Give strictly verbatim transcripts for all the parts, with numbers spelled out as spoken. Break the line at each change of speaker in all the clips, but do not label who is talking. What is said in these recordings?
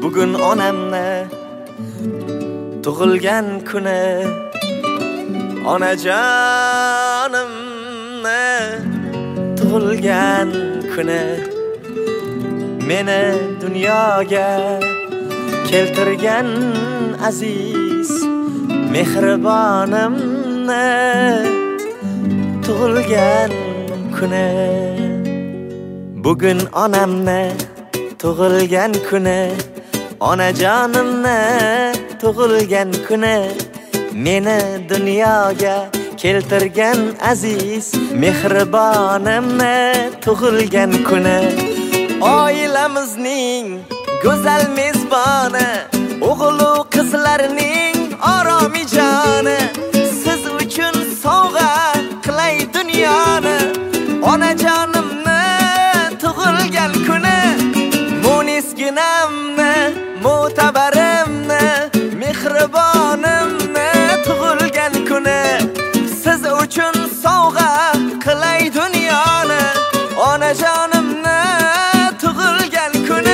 bugun onamni tug'ilgan kuni. Onajonimni tug'ilgan kuni. Meni dunyoga keltirgan aziz mehribonimni tug'ilgan kuni. Bugun onamni tug'ilgan kuni. Onajonimni tug'ilgan kuni. Meni dunyoga keltirgan aziz mehribonimni tug'ilgan kuni. Oilamizning go'zal mezboni, o'g'il va qizlarning oromijoni. Siz uchun sovg'a qilay dunyoni. Onajonimni tug'ilgan kuni. Munisginamni, mo'tabarimni, mehribonimni tug'ilgan kuni. Siz uchun sovg'a qilay dunyoni. Onajonimni tug'ilgan kuni.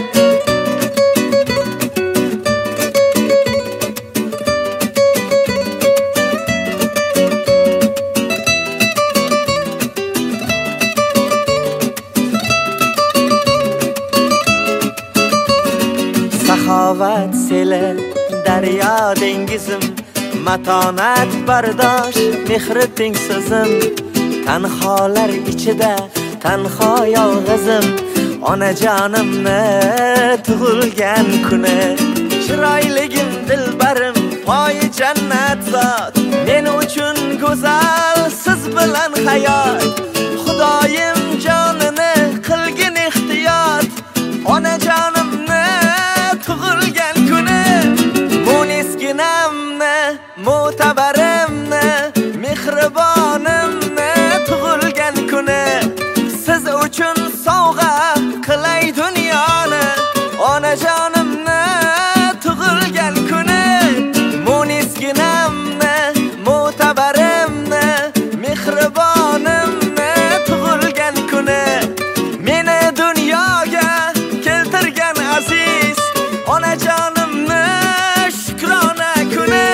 Saxovat seli, daryo dengizim, matonat bardosh, mehri teng so'zim. Tanholar ichida tanho yolg'izim, onajonimni tug'ilgan kuni. Chiroyligim, dilbarim, poyi jannat zot, men uchun go'zal, siz bilan hayot. Xudoyim jonini qilgin ehtiyot. Onajonimni tug'ilgan kuni. Munisginamni, mo'tabarimni, mehribonimni tug'ilgan kuni. Siz uchun sovg'a qilay dunyoni. Onajonimni tug'ilgan kuni. Munisginamni, mo'tabarimni, mehribonimni tug'ilgan kuni. Meni dunyoga keltirgan aziz onajonimni shukrona kuni.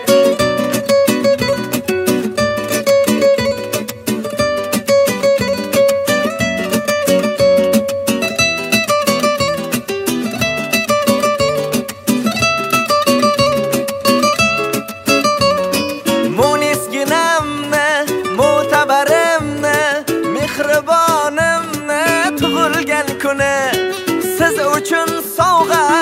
Munisginamni, mo'tabarimni, mehribonimni tug'ilgan kuni. Siz uchun sovg'a